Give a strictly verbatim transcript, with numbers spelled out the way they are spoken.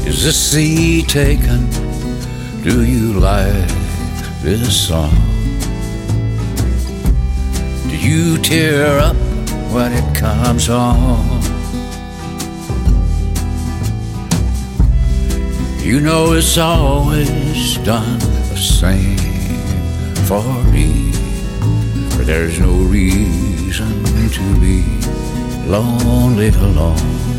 Is the sea taken? Do you like this song? Do you tear up when it comes on? You know it's always done the same for me, for there's no reason to be lonely alone.